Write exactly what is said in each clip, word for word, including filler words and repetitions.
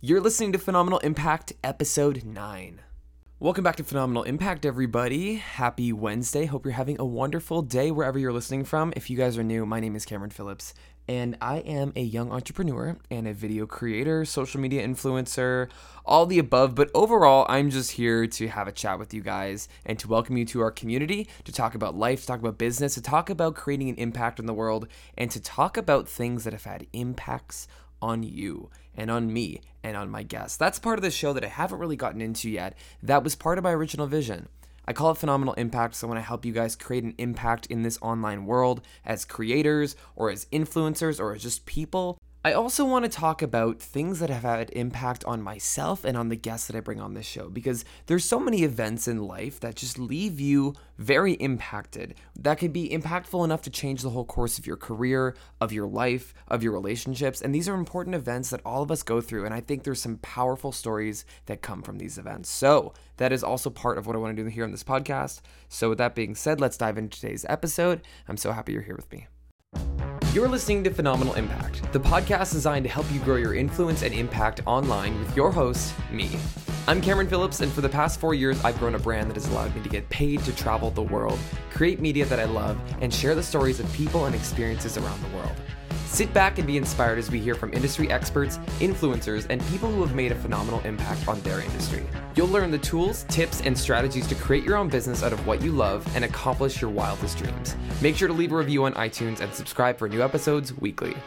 You're listening to Phenomenal Impact, Episode nine. Welcome back to Phenomenal Impact, everybody. Happy Wednesday. Hope you're having a wonderful day wherever you're listening from. If you guys are new, my name is Cameron Phillips, and I am a young entrepreneur and a video creator, social media influencer, all the above. But overall, I'm just here to have a chat with you guys and to welcome you to our community, to talk about life, to talk about business, to talk about creating an impact in the world, and to talk about things that have had impacts on you and on me and on my guests. That's part of the show that I haven't really gotten into yet. That was part of my original vision. I call it Phenomenal Impact, so I want to help you guys create an impact in this online world as creators or as influencers or as just people. I also want to talk about things that have had impact on myself and on the guests that I bring on this show, because there's so many events in life that just leave you very impacted, that could be impactful enough to change the whole course of your career, of your life, of your relationships. And these are important events that all of us go through. And I think there's some powerful stories that come from these events. So that is also part of what I want to do here on this podcast. So with that being said, let's dive into today's episode. I'm so happy you're here with me. You're listening to Phenomenal Impact, the podcast designed to help you grow your influence and impact online with your host, me. I'm Cameron Phillips, and for the past four years, I've grown a brand that has allowed me to get paid to travel the world, create media that I love, and share the stories of people and experiences around the world. Sit back and be inspired as we hear from industry experts, influencers, and people who have made a phenomenal impact on their industry. You'll learn the tools, tips, and strategies to create your own business out of what you love and accomplish your wildest dreams. Make sure to leave a review on iTunes and subscribe for new episodes weekly.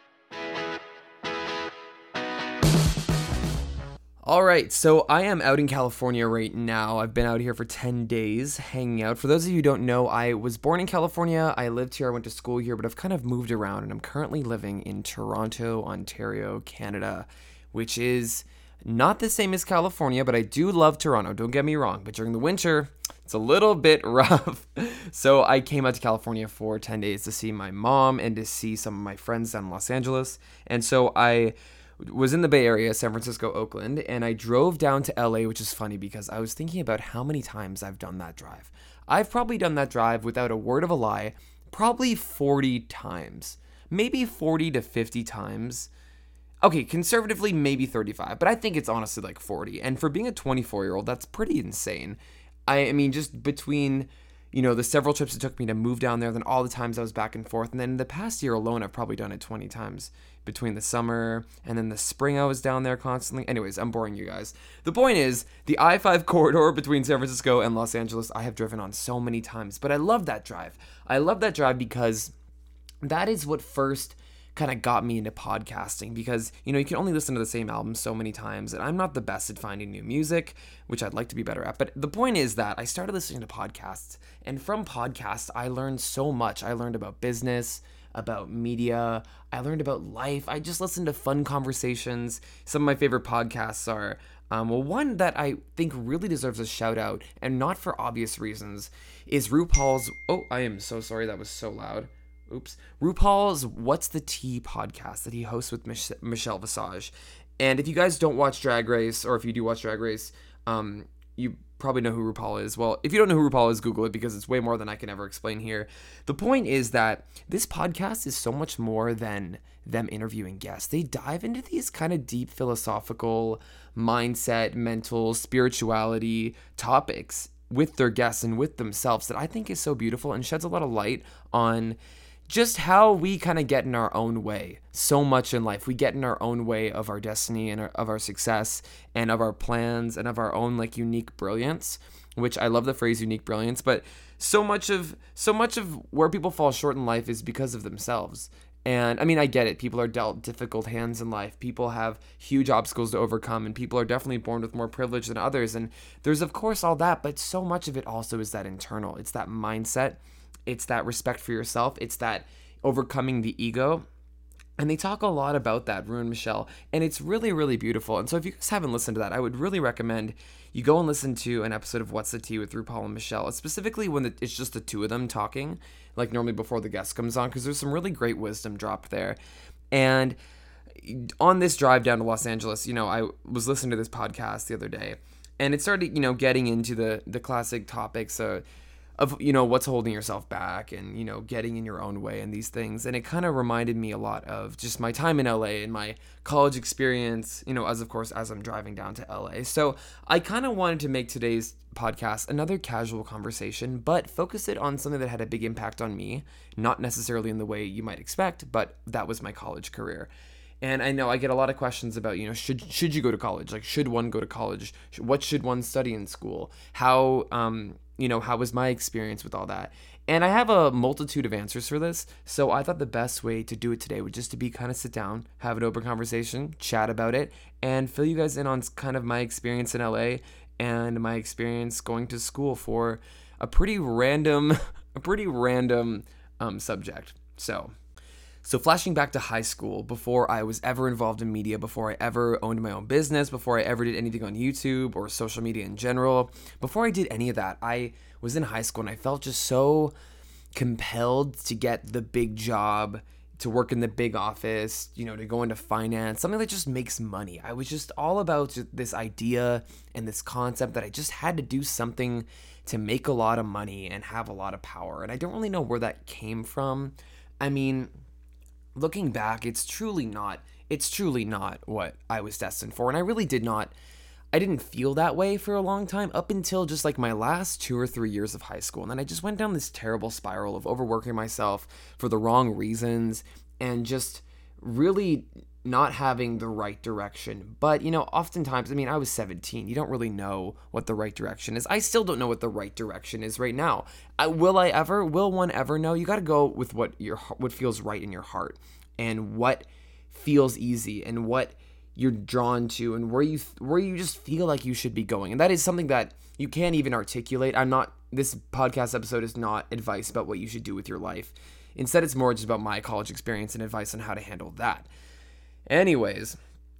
All right, so I am out in California right now. I've been out here for ten days hanging out. For those of you who don't know, I was born in California. I lived here, I went to school here, but I've kind of moved around, and I'm currently living in Toronto, Ontario, Canada, which is not the same as California, but I do love Toronto, don't get me wrong. But during the winter, it's a little bit rough. So I came out to California for ten days to see my mom and to see some of my friends down in Los Angeles. And so I was in the Bay Area, San Francisco, Oakland, and I drove down to L A, which is funny because I was thinking about how many times I've done that drive. I've probably done that drive without a word of a lie, probably forty times, maybe forty to fifty times. Okay, conservatively, maybe thirty-five, but I think it's honestly like forty. And for being a twenty-four-year-old, that's pretty insane. I, I mean, just between, you know, the several trips it took me to move down there, then all the times I was back and forth. And then in the past year alone, I've probably done it twenty times between the summer and then the spring I was down there constantly. Anyways, I'm boring you guys. The point is, the I five corridor between San Francisco and Los Angeles, I have driven on so many times, but I love that drive. I love that drive because that is what first kind of got me into podcasting, because, you know, you can only listen to the same album so many times, and I'm not the best at finding new music, which I'd like to be better at. But the point is that I started listening to podcasts, and from podcasts, I learned so much. I learned about business, about media, I learned about life. I just listened to fun conversations. Some of my favorite podcasts are, um, well, one that I think really deserves a shout out, and not for obvious reasons, is RuPaul's, oh, I am so sorry, that was so loud. Oops. RuPaul's What's the Tea podcast that he hosts with Mich- Michelle Visage. And if you guys don't watch Drag Race, or if you do watch Drag Race, um, you probably know who RuPaul is. Well, if you don't know who RuPaul is, Google it, because it's way more than I can ever explain here. The point is that this podcast is so much more than them interviewing guests. They dive into these kind of deep philosophical, mindset, mental, spirituality topics with their guests and with themselves that I think is so beautiful and sheds a lot of light on just how we kind of get in our own way so much in life. We get in our own way of our destiny and our, of our success and of our plans and of our own like unique brilliance, which I love the phrase unique brilliance, but so much of so much of where people fall short in life is because of themselves. And I mean, I get it. People are dealt difficult hands in life. People have huge obstacles to overcome, and people are definitely born with more privilege than others. And there's of course all that, but so much of it also is that internal. It's that mindset. It's that respect for yourself. It's that overcoming the ego. And they talk a lot about that, Ru and Michelle, and it's really, really beautiful. And so if you guys haven't listened to that, I would really recommend you go and listen to an episode of What's the Tea with RuPaul and Michelle, specifically when the, it's just the two of them talking, like normally before the guest comes on, because there's some really great wisdom dropped there. And on this drive down to Los Angeles, you know, I was listening to this podcast the other day, and it started, you know, getting into the, the classic topics, uh, of, you know, what's holding yourself back and, you know, getting in your own way and these things. And it kind of reminded me a lot of just my time in L A and my college experience, you know, as of course, as I'm driving down to L A. So I kind of wanted to make today's podcast another casual conversation, but focus it on something that had a big impact on me, not necessarily in the way you might expect, but that was my college career. And I know I get a lot of questions about, you know, should should you go to college? Like, should one go to college? What should one study in school? How, um, you know, how was my experience with all that? And I have a multitude of answers for this. So I thought the best way to do it today would just to be kind of sit down, have an open conversation, chat about it, and fill you guys in on kind of my experience in L A and my experience going to school for a pretty random, a pretty random um, subject. So. So flashing back to high school, before I was ever involved in media, before I ever owned my own business, before I ever did anything on YouTube or social media in general, before I did any of that, I was in high school and I felt just so compelled to get the big job, to work in the big office, you know, to go into finance, something that just makes money. I was just all about this idea and this concept that I just had to do something to make a lot of money and have a lot of power. And I don't really know where that came from. I mean, looking back, it's truly not, it's truly not what I was destined for. And I really did not, I didn't feel that way for a long time up until just like my last two or three years of high school. And then I just went down this terrible spiral of overworking myself for the wrong reasons and just really not having the right direction. But, you know, oftentimes, I mean, I was seventeen. You don't really know what the right direction is. I still don't know what the right direction is right now. I, will I ever? Will one ever know? You got to go with what your what feels right in your heart and what feels easy and what you're drawn to and where you where you just feel like you should be going. And that is something that you can't even articulate. I'm not, this podcast episode is not advice about what you should do with your life. Instead, it's more just about my college experience and advice on how to handle that. Anyways,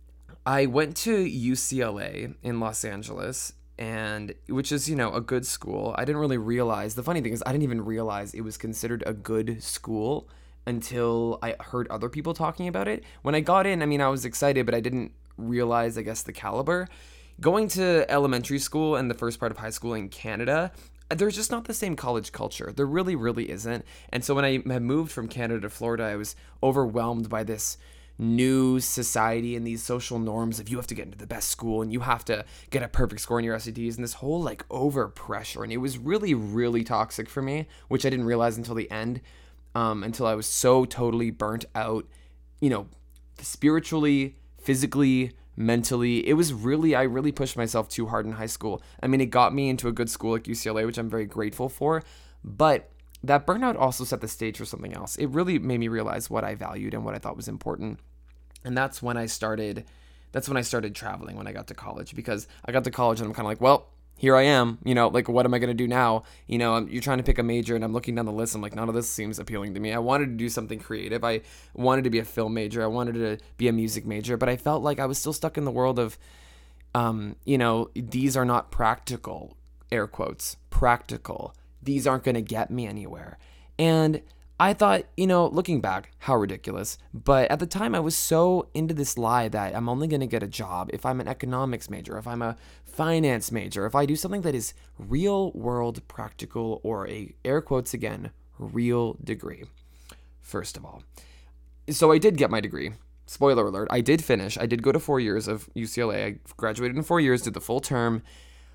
I went to U C L A in Los Angeles, and which is, you know, a good school. I didn't really realize, the funny thing is I didn't even realize it was considered a good school until I heard other people talking about it. When I got in, I mean, I was excited, but I didn't realize, I guess, the caliber. Going to elementary school and the first part of high school in Canada, there's just not the same college culture. There really, really isn't. And so when I had moved from Canada to Florida, I was overwhelmed by this new society and these social norms of you have to get into the best school and you have to get a perfect score in your S A Ts and this whole like over pressure. And it was really, really toxic for me, which I didn't realize until the end, um, until I was so totally burnt out, you know, spiritually, physically, mentally. It was really, I really pushed myself too hard in high school. I mean, it got me into a good school like U C L A, which I'm very grateful for, but that burnout also set the stage for something else. It really made me realize what I valued and what I thought was important. And that's when I started, that's when I started traveling when I got to college, because I got to college and I'm kind of like, well, here I am, you know, like, what am I going to do now? You know, I'm, you're trying to pick a major and I'm looking down the list. I'm like, none of this seems appealing to me. I wanted to do something creative. I wanted to be a film major. I wanted to be a music major, but I felt like I was still stuck in the world of, um, you know, these are not practical, air quotes, practical. These aren't going to get me anywhere. And I thought, you know, looking back, how ridiculous. But at the time, I was so into this lie that I'm only going to get a job if I'm an economics major, if I'm a finance major, if I do something that is real world practical, or a, air quotes again, real degree. First of all. So I did get my degree. Spoiler alert, I did finish. I did go to four years of U C L A. I graduated in four years, did the full term.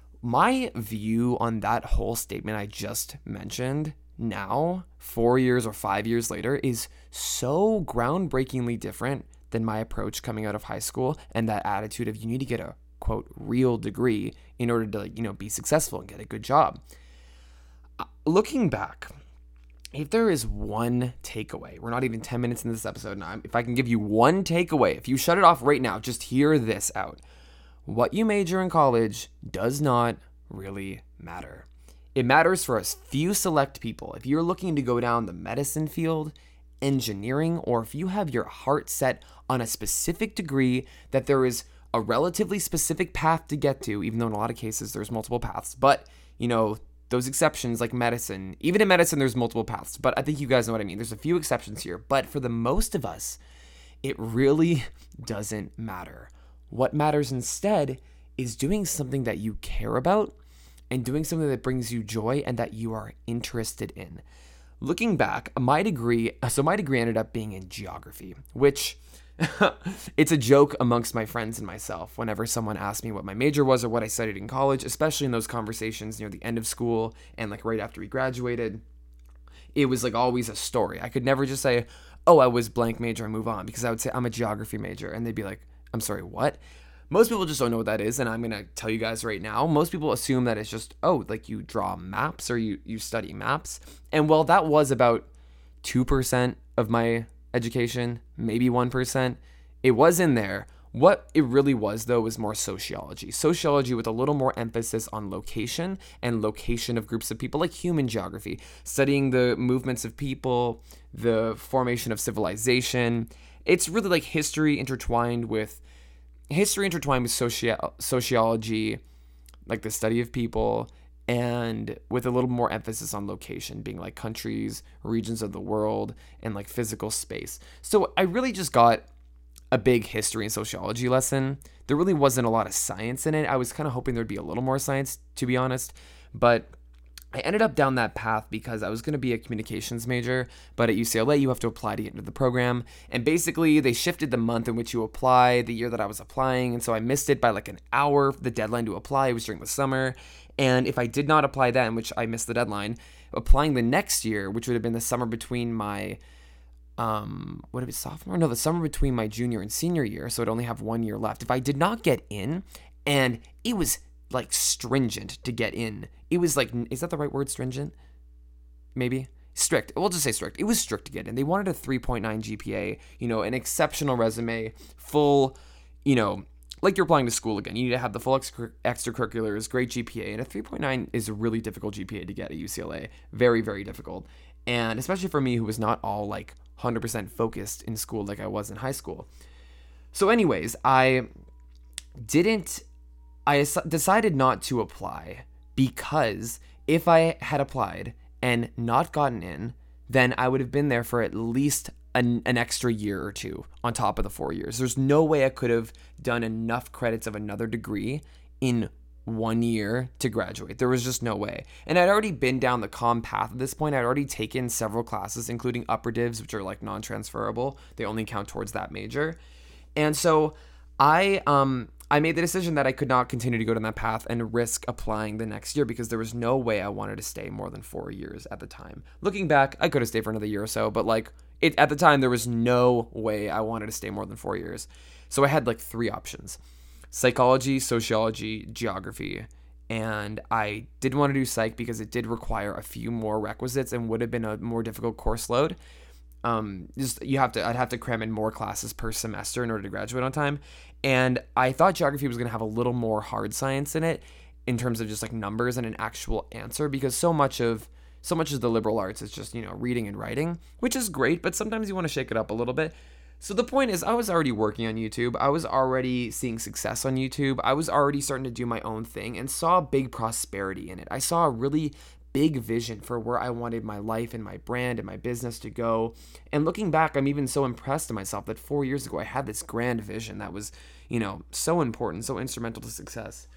My view on that whole statement I just mentioned now, four years or five years later, is so groundbreakingly different than my approach coming out of high school and that attitude of you need to get a, quote, real degree in order to, you know, be successful and get a good job. Uh, looking back, if there is one takeaway, we're not even ten minutes into this episode now, if I can give you one takeaway, if you shut it off right now, just hear this out. What you major in college does not really matter. It matters for a few select people. If you're looking to go down the medicine field, engineering, or if you have your heart set on a specific degree that there is a relatively specific path to get to, even though in a lot of cases there's multiple paths, but, you know, those exceptions like medicine, even in medicine there's multiple paths, but I think you guys know what I mean. There's a few exceptions here, but for the most of us, it really doesn't matter. What matters instead is doing something that you care about and doing something that brings you joy and that you are interested in. Looking back, my degree, so my degree ended up being in geography, which it's a joke amongst my friends and myself whenever someone asks me what my major was or what I studied in college, especially in those conversations near the end of school and like right after we graduated. It was like always a story. I could never just say, oh, I was blank major and move on, because I would say I'm a geography major and they'd be like, I'm sorry, what? Most people just don't know what that is, and I'm going to tell you guys right now. Most people assume that it's just, oh, like you draw maps or you, you study maps. And well, that was about two percent of my education, maybe one percent. It was in there. What it really was, though, was more sociology. Sociology with a little more emphasis on location and location of groups of people, like human geography, studying the movements of people, the formation of civilization. It's really like history intertwined with history intertwined with soci- sociology, like the study of people, and with a little more emphasis on location, being like countries, regions of the world, and like physical space. So I really just got a big history and sociology lesson. There really wasn't a lot of science in it. I was kind of hoping there'd be a little more science, to be honest, but I ended up down that path because I was going to be a communications major, but at U C L A, you have to apply to get into the program. And basically, they shifted the month in which you apply, the year that I was applying. And so I missed it by like an hour. The deadline to apply was during the summer. And if I did not apply then, which I missed the deadline, applying the next year, which would have been the summer between my, um, what if it's sophomore? No, the summer between my junior and senior year. So I'd only have one year left. If I did not get in, and it was like stringent to get in. It was like, is that the right word, stringent? Maybe? Strict. We'll just say strict. It was strict to get in. They wanted a three point nine G P A, you know, an exceptional resume, full, you know, like you're applying to school again. You need to have the full extra- extracurriculars, great G P A, and a three point nine is a really difficult G P A to get at U C L A. Very, very difficult. And especially for me, who was not all like one hundred percent focused in school like I was in high school. So anyways, I didn't I decided not to apply because if I had applied and not gotten in, then I would have been there for at least an, an extra year or two on top of the four years. There's no way I could have done enough credits of another degree in one year to graduate. There was just no way. And I'd already been down the comm path at this point. I'd already taken several classes, including upper divs, which are like non-transferable. They only count towards that major. And so I, um, I made the decision that I could not continue to go down that path and risk applying the next year because there was no way I wanted to stay more than four years at the time. Looking back, I could have stayed for another year or so, but like it at the time, there was no way I wanted to stay more than four years. So I had like three options: psychology, sociology, geography. And I didn't want to do psych because it did require a few more requisites and would have been a more difficult course load. Um, just you have to, I'd have to cram in more classes per semester in order to graduate on time. And I thought geography was going to have a little more hard science in it in terms of just like numbers and an actual answer, because so much of, so much of the liberal arts is just, you know, reading and writing, which is great, but sometimes you want to shake it up a little bit. So the point is, I was already working on YouTube. I was already seeing success on YouTube. I was already starting to do my own thing and saw big prosperity in it. I saw a really big vision for where I wanted my life and my brand and my business to go. And looking back, I'm even so impressed in myself that four years ago, I had this grand vision that was, you know, so important, so instrumental to success.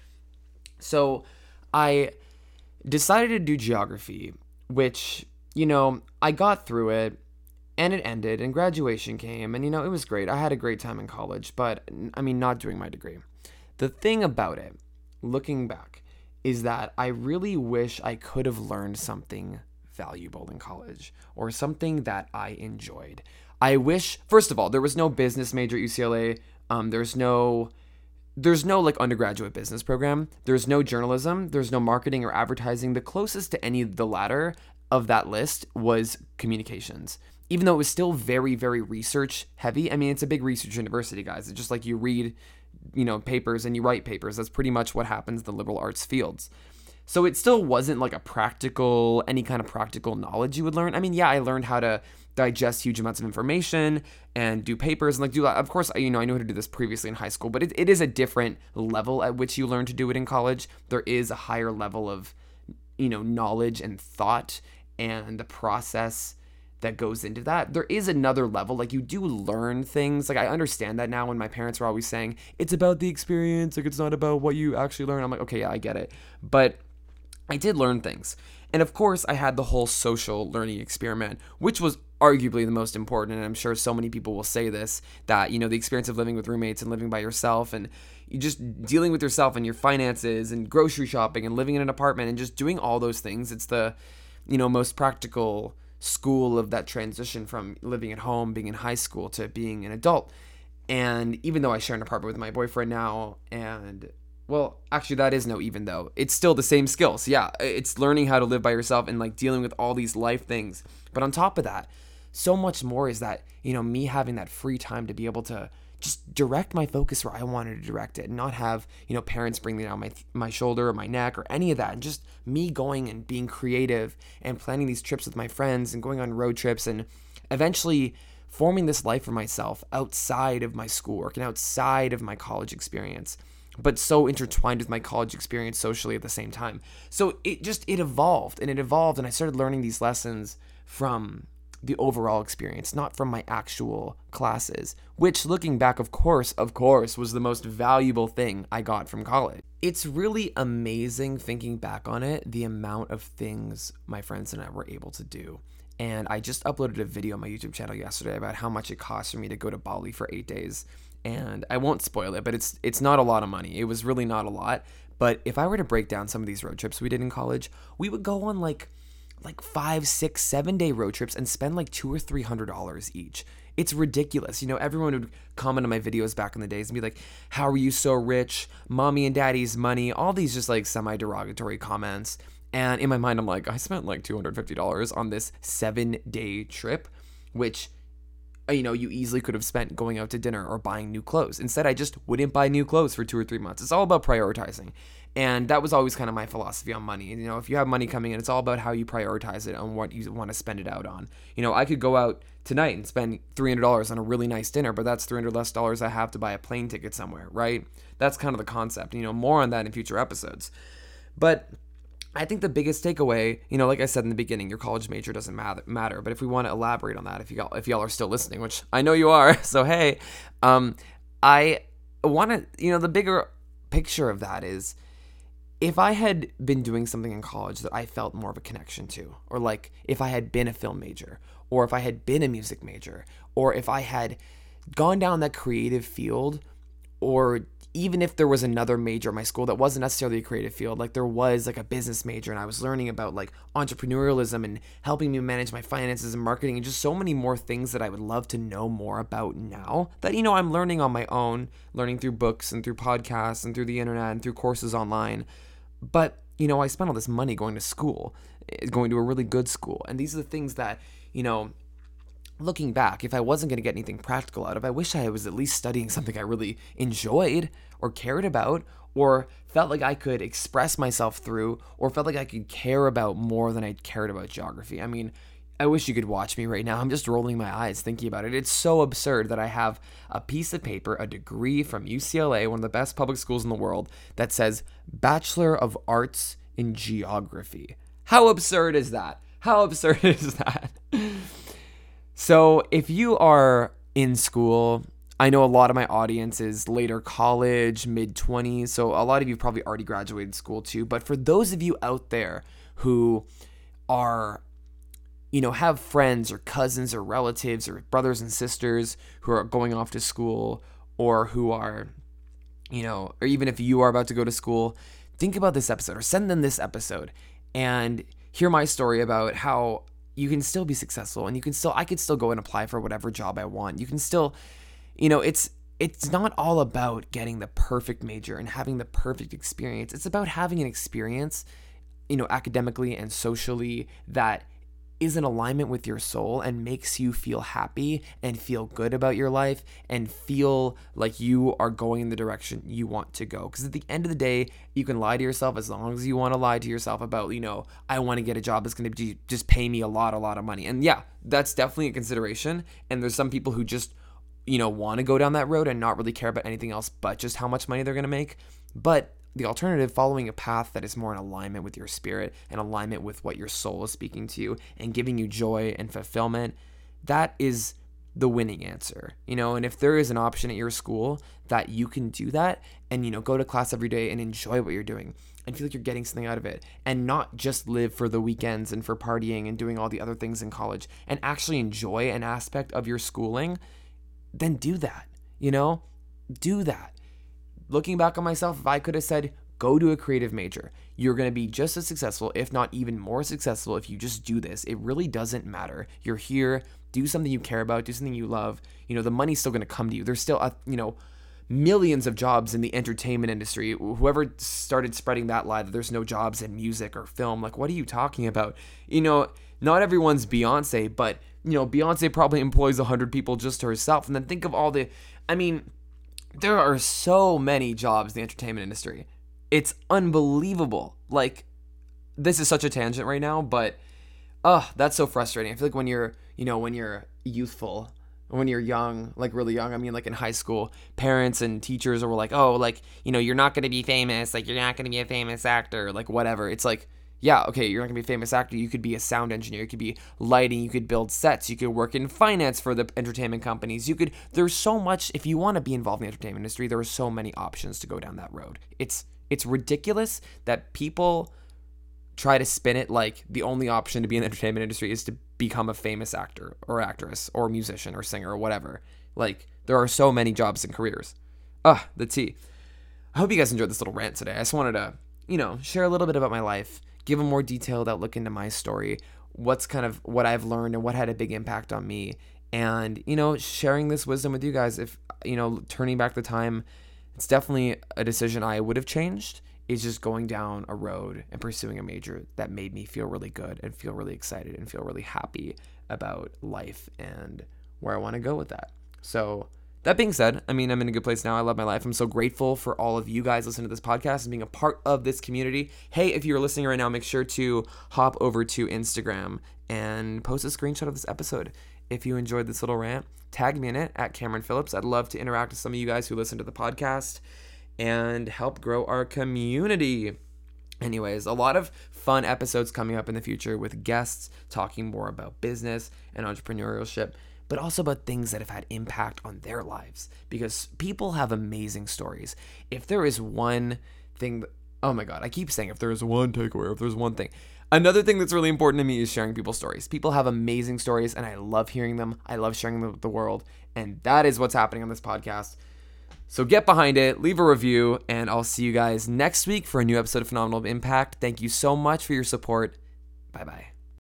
So I decided to do geography, which, you know, I got through it and it ended and graduation came and, you know, it was great. I had a great time in college, but I mean, not doing my degree. The thing about it, looking back, is that I really wish I could have learned something valuable in college or something that I enjoyed. I wish, first of all, there was no business major at U C L A. Um, there's no, there's no like undergraduate business program. There's no journalism. There's no marketing or advertising. The closest to any of the latter of that list was communications, even though it was still very, very research heavy. I mean, it's a big research university, guys. It's just like you read, you know, papers and you write papers. That's pretty much what happens in the liberal arts fields. So it still wasn't like a practical, any kind of practical knowledge you would learn. I mean, yeah, I learned how to digest huge amounts of information and do papers and like do that. Of course, you know, I knew how to do this previously in high school, but it, it is a different level at which you learn to do it in college. There is a higher level of, you know, knowledge and thought and the process that goes into that. There is another level, like you do learn things. Like I understand that now when my parents were always saying, it's about the experience, like it's not about what you actually learn. I'm like, okay, yeah, I get it. But I did learn things. And of course, I had the whole social learning experiment, which was arguably the most important. And I'm sure so many people will say this, that, you know, the experience of living with roommates and living by yourself and you just dealing with yourself and your finances and grocery shopping and living in an apartment and just doing all those things. It's the, you know, most practical school of that transition from living at home, being in high school, to being an adult. And even though I share an apartment with my boyfriend now, and well, actually that is no even though, it's still the same skills. Yeah, it's learning how to live by yourself and like dealing with all these life things. But on top of that, so much more is that, you know, me having that free time to be able to just direct my focus where I wanted to direct it, and not have, you know, parents bring me down my my shoulder or my neck or any of that, and just me going and being creative and planning these trips with my friends and going on road trips and eventually forming this life for myself outside of my schoolwork and outside of my college experience, but so intertwined with my college experience socially at the same time. So it just, it evolved and it evolved and I started learning these lessons from the overall experience, not from my actual classes, which looking back, of course, of course, was the most valuable thing I got from college. It's really amazing thinking back on it, the amount of things my friends and I were able to do. And I just uploaded a video on my YouTube channel yesterday about how much it cost for me to go to Bali for eight days. And I won't spoil it, but it's it's not a lot of money. It was really not a lot. But if I were to break down some of these road trips we did in college, we would go on like like five, six, seven day road trips and spend like two or three hundred dollars each. It's ridiculous. You know, everyone would comment on my videos back in the days and be like, how are you so rich? Mommy and daddy's money, all these just like semi-derogatory comments. And in my mind, I'm like, I spent like two hundred fifty dollars on this seven day trip, which, you know, you easily could have spent going out to dinner or buying new clothes. Instead, I just wouldn't buy new clothes for two or three months. It's all about prioritizing. And that was always kind of my philosophy on money. You know, if you have money coming in, it's all about how you prioritize it on what you want to spend it out on. You know, I could go out tonight and spend three hundred dollars on a really nice dinner, but that's three hundred less dollars I have to buy a plane ticket somewhere, right? That's kind of the concept. You know, more on that in future episodes. But I think the biggest takeaway, you know, like I said in the beginning, your college major doesn't matter, matter. But if we want to elaborate on that, if y'all, if y'all are still listening, which I know you are, so hey, um, I want to, you know, the bigger picture of that is, if I had been doing something in college that I felt more of a connection to, or like if I had been a film major, or if I had been a music major, or if I had gone down that creative field, or even if there was another major in my school that wasn't necessarily a creative field, like there was like a business major and I was learning about like entrepreneurialism and helping me manage my finances and marketing and just so many more things that I would love to know more about now that, you know, I'm learning on my own, learning through books and through podcasts and through the internet and through courses online. But, you know, I spent all this money going to school, going to a really good school. And these are the things that, you know, looking back, if I wasn't going to get anything practical out of, I wish I was at least studying something I really enjoyed or cared about, or felt like I could express myself through, or felt like I could care about more than I cared about geography. I mean, I wish you could watch me right now. I'm just rolling my eyes thinking about it. It's so absurd that I have a piece of paper, a degree from U C L A, one of the best public schools in the world, that says Bachelor of Arts in Geography. How absurd is that? How absurd is that? So if you are in school, I know a lot of my audience is later college, mid-twenties, so a lot of you probably already graduated school too. But for those of you out there who are, you know, have friends or cousins or relatives or brothers and sisters who are going off to school, or who are, you know, or even if you are about to go to school, think about this episode or send them this episode and hear my story about how you can still be successful, and you can still, I could still go and apply for whatever job I want. You can still, you know, it's, it's not all about getting the perfect major and having the perfect experience. It's about having an experience, you know, academically and socially that is in alignment with your soul and makes you feel happy and feel good about your life and feel like you are going in the direction you want to go. Because at the end of the day, you can lie to yourself as long as you want to lie to yourself about, you know, I want to get a job that's going to just pay me a lot, a lot of money. And yeah, that's definitely a consideration. And there's some people who just, you know, want to go down that road and not really care about anything else but just how much money they're going to make. But the alternative, following a path that is more in alignment with your spirit and alignment with what your soul is speaking to you and giving you joy and fulfillment, that is the winning answer, you know, and if there is an option at your school that you can do that and, you know, go to class every day and enjoy what you're doing and feel like you're getting something out of it and not just live for the weekends and for partying and doing all the other things in college and actually enjoy an aspect of your schooling, then do that, you know, do that. Looking back on myself, if I could have said, go to a creative major, you're going to be just as successful, if not even more successful, if you just do this. It really doesn't matter. You're here, do something you care about, do something you love. You know, the money's still going to come to you. There's still, a, you know, millions of jobs in the entertainment industry. Whoever started spreading that lie that there's no jobs in music or film, like, what are you talking about? You know, not everyone's Beyonce, but, you know, Beyonce probably employs one hundred people just herself. And then think of all the, I mean, there are so many jobs in the entertainment industry. It's unbelievable. Like, this is such a tangent right now, but, oh, that's so frustrating. I feel like when you're, you know, when you're youthful, when you're young, like really young, I mean, like in high school, parents and teachers were like, oh, like, you know, you're not going to be famous. Like, you're not going to be a famous actor, like whatever. It's like, yeah, okay, you're not going to be a famous actor. You could be a sound engineer. You could be lighting. You could build sets. You could work in finance for the entertainment companies. You could, there's so much, if you want to be involved in the entertainment industry, there are so many options to go down that road. It's, it's ridiculous that people try to spin it like the only option to be in the entertainment industry is to become a famous actor or actress or musician or singer or whatever. Like, there are so many jobs and careers. Ah, the tea. I hope you guys enjoyed this little rant today. I just wanted to, you know, share a little bit about my life, give a more detailed outlook into my story, what's kind of what I've learned and what had a big impact on me. And, you know, sharing this wisdom with you guys. If, you know, turning back the time, it's definitely a decision I would have changed, is just going down a road and pursuing a major that made me feel really good and feel really excited and feel really happy about life and where I want to go with that. So that being said, I mean, I'm in a good place now. I love my life. I'm so grateful for all of you guys listening to this podcast and being a part of this community. Hey, if you're listening right now, make sure to hop over to Instagram and post a screenshot of this episode. If you enjoyed this little rant, tag me in it at Cameron Phillips. I'd love to interact with some of you guys who listen to the podcast and help grow our community. Anyways, a lot of fun episodes coming up in the future with guests talking more about business and entrepreneurship, but also about things that have had impact on their lives, because people have amazing stories. If there is one thing, that, oh my God, I keep saying if there is one takeaway, if there's one thing. Another thing that's really important to me is sharing people's stories. People have amazing stories, and I love hearing them. I love sharing them with the world, and that is what's happening on this podcast. So get behind it, leave a review, and I'll see you guys next week for a new episode of Phenomenal Impact. Thank you so much for your support. Bye-bye.